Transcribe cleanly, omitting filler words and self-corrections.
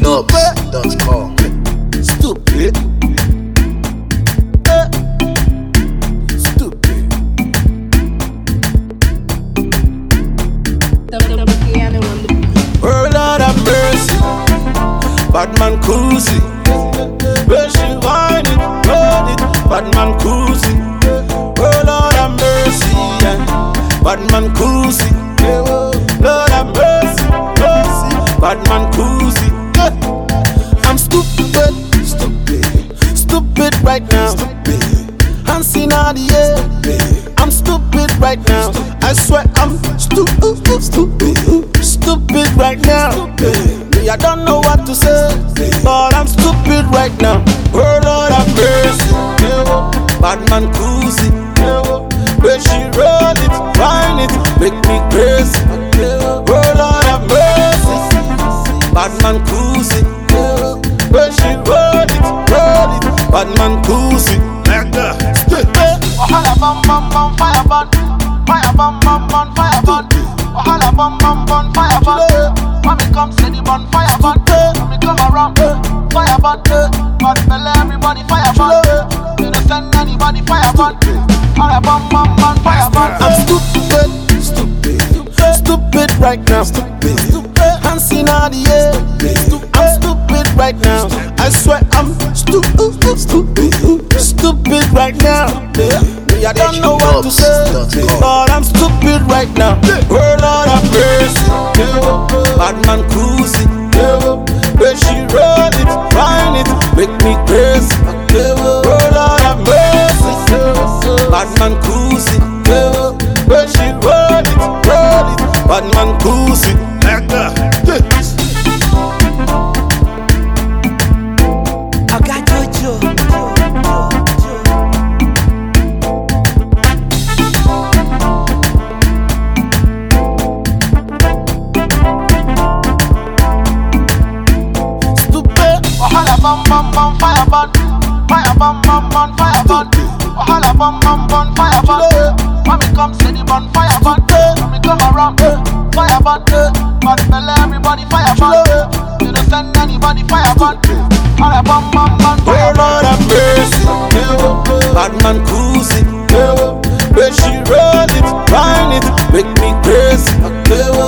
Knobs.com. Stupid. Stupid. World Lord have mercy. Batman Cousy. Where she whine it, run it. Batman Cousy. World Lord have mercy. Batman Cousy. Lord have mercy, mercy. Batman Cousy. I'm stupid, stupid right now. I'm seeing all the air. I'm stupid right now. I swear I'm stupid right now. Me, I don't know what to say, but I'm stupid right now. World Lord have mercy. Batman Cousy. When she roll it, find it, make me crazy. World Lord have mercy. Batman Cousy. When she roll it, Batman Cousy. Wahala bam bam bam fire burn, fire bam bam bam fire burn. Wahala bam bam bam fire burn. When me come say the burn fire burn, when me come around fire burn. But tell everybody fire burn. You don't send anybody fire burn. Wahala bam bam bam fire burn. I'm stupid right now. I'm seeing all the air. I'm stupid right now. I swear I'm stupid right now. Me, I don't know what to say, but I'm stupid right now. World Lord have mercy. Batman Cousy. When she roll it, find it, make me crazy. World Lord have mercy. Batman Cousy. When she roll it, Batman Cousy. Wahala bam bam bam fire burn, fire bam bam bam fire burn. Wahala bam bam bam fire burn. When me come say the burn fire burn, when me come around fire burn. But tell everybody fire burn. You don't send anybody fire burn. Wahala bam bam bam fire burn. Lord have mercy. Batman Cousy. When she roll it, find it, make me crazy.